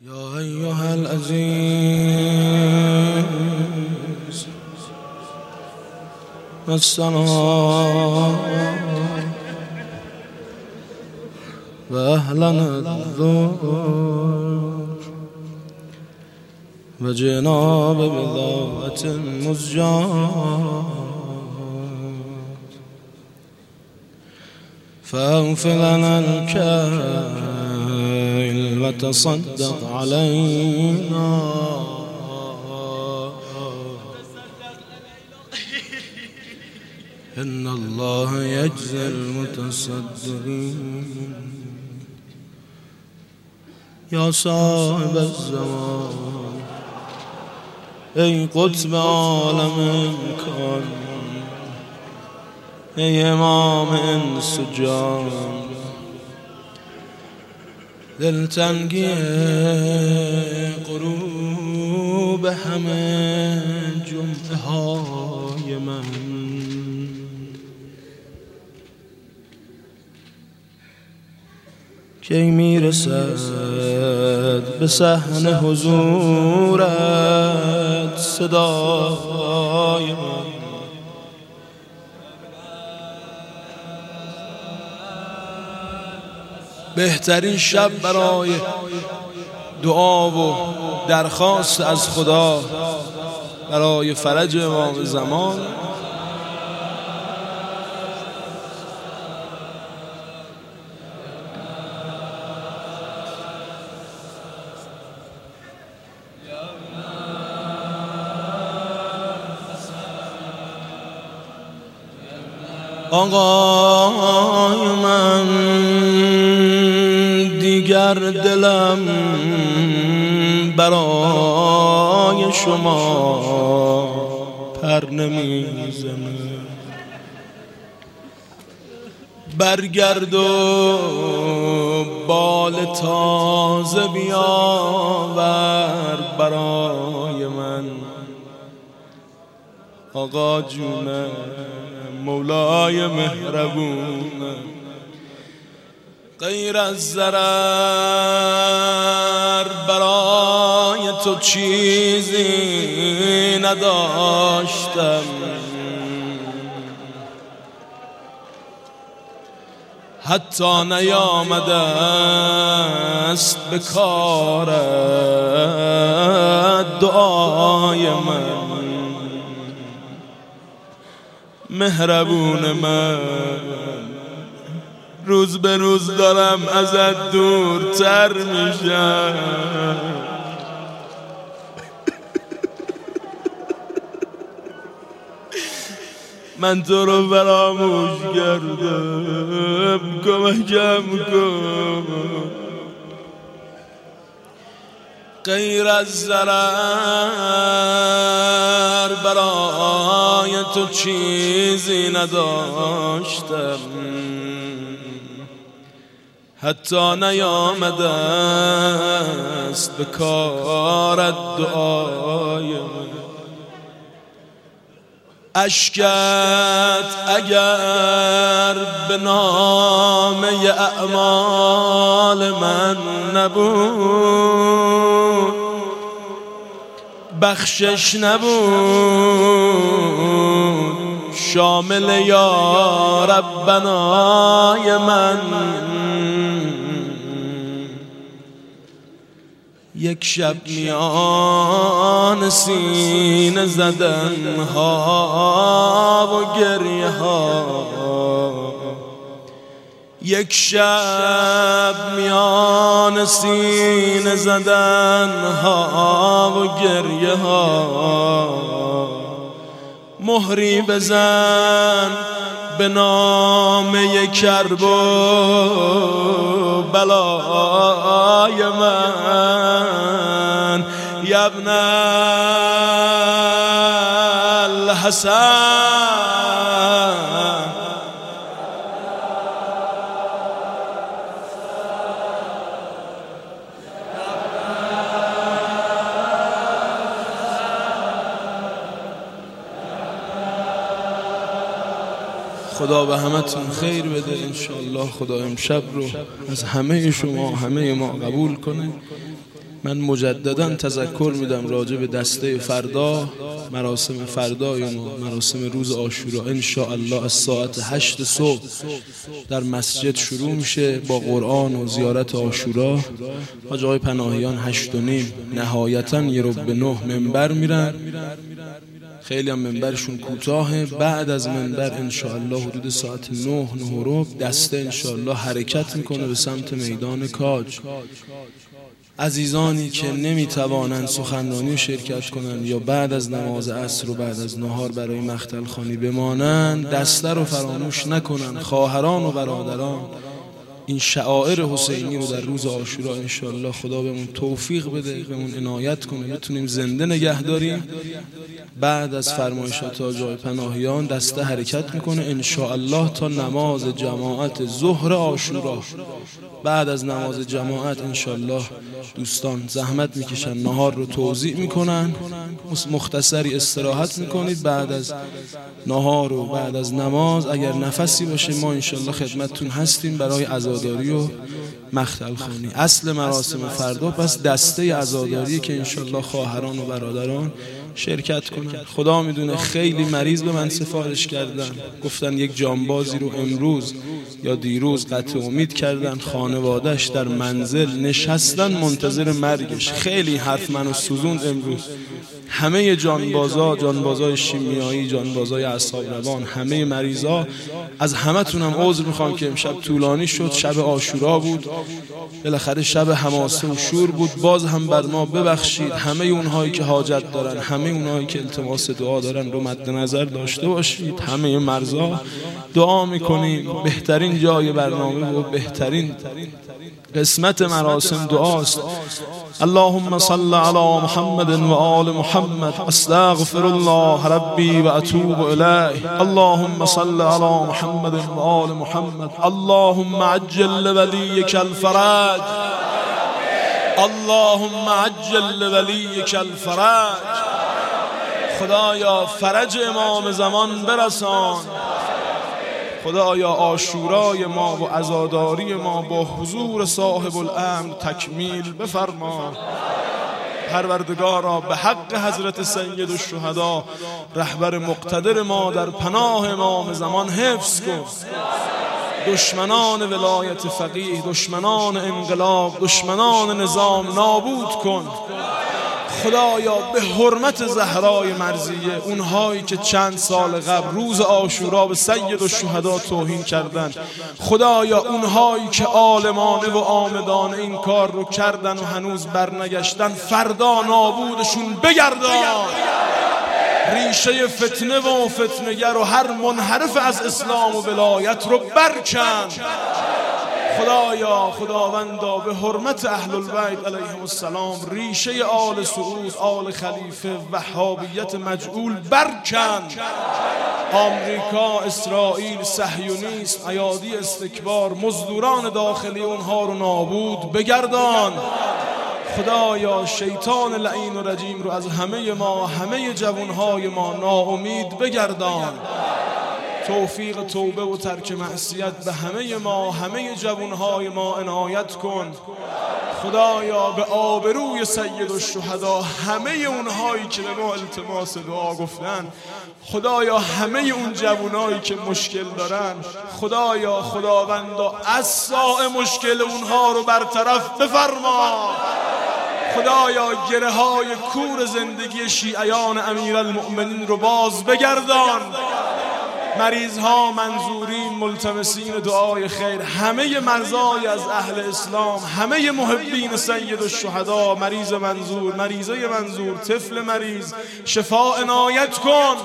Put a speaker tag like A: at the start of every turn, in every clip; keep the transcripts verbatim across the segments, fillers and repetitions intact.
A: يا أيها العزيز السلام وأهلا الذور وجناب بذوة مزجات فاغفر لنا الكائل وتصدق علينا إن الله يجزي المتصدقين يا صاحب الزمان ای قطب عالم کن ای امام انس و جان دلتنگی غروب همه جمعه های من کی میرسد به صحن حضورت صدای من بهترین شب برای دعا و درخواست از خدا برای فرج امام زمان آقای من دیگر دلم برای شما پر نمیزنه برگرد و بال تازه بیاور برای من آقا جونه مولای مهربونه غیر از ضرر برای تو چیزی نداشتم حتی نیامده است به کارت دعای من مهربون من روز به روز دارم ازت دورتر میشم من تو رو فراموش کردم کمکم کن غیر از ضرر برای تو چیزی نداشتم حتی نیامده است به کارت دعای من اشکت اگر به نامه اعمال من نبود بخشش نبود شامل یا ربنای من یک شب میان سینه زدن ها و گریه ها یک شب میان سینه زدن ها و گریه ها مهری بزن به نام کرب و بلای من یا ابن الحسن خدا به همتون خیر بده انشالله. خدا امشب رو از همه شما همه ما قبول کنه. من مجددا تذکر میدم راجع به دسته فردا، مراسم فردای ما، مراسم روز عاشورا ان شاء الله از ساعت هشت صبح در مسجد شروع میشه با قرآن و زیارت عاشورا. حاج آقای پناهیان هشت و نیم نهایتا یه رو به نه منبر میرن، خیلی هم منبرشون کوتاهه. بعد از منبر انشاءالله حدود ساعت نه نه و ربع دسته انشاءالله حرکت میکنه به سمت میدان کاج. عزیزانی که نمیتوانند سخنرانی شرکت کنند یا بعد از نماز عصر و بعد از نهار برای مختل خوانی بمانند، دسته رو فراموش نکنند. خواهران و برادران، این شعائر حسینی رو در روز عاشورا انشاءالله خدا بهمون توفیق بده، بهمون عنایت کنه، بتونیم زنده نگه داریم. بعد از فرمایشات حاج آقای پناهیان دسته حرکت میکنه انشاءالله تا نماز جماعت ظهر عاشورا. بعد از نماز جماعت انشاءالله دوستان زحمت میکشن، نهار رو توزیع میکنن، مختصری استراحت میکنید. بعد از نهار و بعد از نماز اگر نفسی باشه ما انشاءالله خدمتتون هستیم برای عزاداری و مختل خوانی. اصل مراسم فردا پس دسته عزاداری که انشاءالله خواهران و برادران شرکت کنن. خدا میدونه خیلی مریض به من سفارش کردن، گفتن یک جانبازی رو امروز یا دیروز قطع امید کردن، خانواده‌اش در منزل نشستن منتظر مرگش. خیلی حرف منو سوزوند امروز. همه جانبازا، جانبازای شیمیایی، جانبازای اعصاب روان، همه مریضا، از همتونم عذر میخوام که امشب طولانی شد، شب عاشورا بود، بالاخره شب حماسه و شور بود. باز هم بر ما ببخشید. همه اونهایی که حاجت دارن، همه اونهایی که التماس دعا دارن رو مد نظر داشته باشید. همه مرزا دعا میکنیم. بهترین جای برنامه و بهترین قسمت مراسم دعاست. اللهم صل علی محمد و آل محمد. استغفر الله ربی و اتوب الیه. اللهم صل علی محمد و آل محمد. اللهم عجل لولیک الفرج. اللهم عجل لولیک الفرج. خدایا فرج امام زمان برسان. خدایا عاشورای ما و عزاداری ما با حضور صاحب الامر تکمیل بفرما. پروردگارا به حق حضرت سید الشهدا رهبر مقتدر ما در پناه امام زمان حفظ کن. دشمنان ولایت فقیه، دشمنان انقلاب، دشمنان نظام نابود کن. خدایا به حرمت زهرای مرضیه، اونهایی که چند سال قبل روز عاشورا به سید الشهدا توهین کردن، خدایا اونهایی که عالمانه و آمدانه این کار رو کردن و هنوز برنگشتن، فردا نابودشون بگردان. ریشه فتنه و فتنگر و هر منحرف از اسلام و ولایت رو برکن. خدایا خداوندا به حرمت اهل البیت علیهم السلام ریشه آل سعود، آل خلیفه، وهابیت مجعول برکن. آمریکا، اسرائیل، صهیونیسم، ایادی استکبار، مزدوران داخلی اونها رو نابود بگردان. خدایا شیطان لعین و رجیم رو از همه ما، همه جوانهای ما ناامید بگردان. توفیق توبه و ترک معصیت به همه ما، همه جوانهای ما عنایت کن. خدایا به آبروی سید الشهدا همه اونهایی که به ما التماس دعا گفتن، خدایا همه اون جوانایی که مشکل دارن، خدایا خداوندا اساء مشکل اونها رو برطرف بفرما. خدایا گره های کور زندگی شیعیان امیرالمؤمنین رو باز بگردان. مریض ها، منظورین، ملتمسین دعای خیر، همه مرزای از اهل اسلام، همه محبین سید الشهدا، مریض منظور، مریضه منظور، طفل مریض، شفا عنایت کن.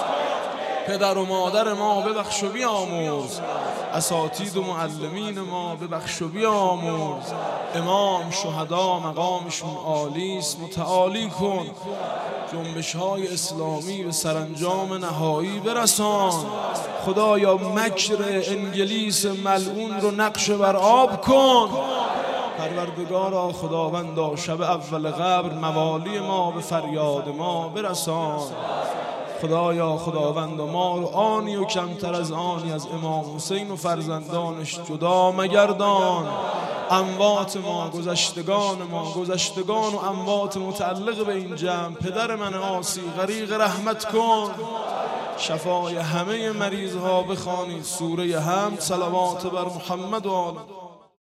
A: پدر و مادر ما ببخش و بیامرز. اساتید و معلمین ما ببخش و بیامرز. امام شهدا مقامشون عالی است، متعالی کن. جنبش های اسلامی به سرانجام نهایی برسان. خدایا مکر انگلیس ملعون رو نقش بر آب کن. پروردگارا خداوندا شب اول قبر موالی ما به فریاد ما برسان. خدایا خداوند ما رو آنی و کمتر از آنی از امام حسین و فرزندانش جدا مگردان. اموات ما، گذشتگان ما، گذشتگان و اموات متعلق به این جمع. پدر من عاصی غریق رحمت کن، شفای همه مریض ها بخوانید سوره حمد، صلوات بر محمد و آل.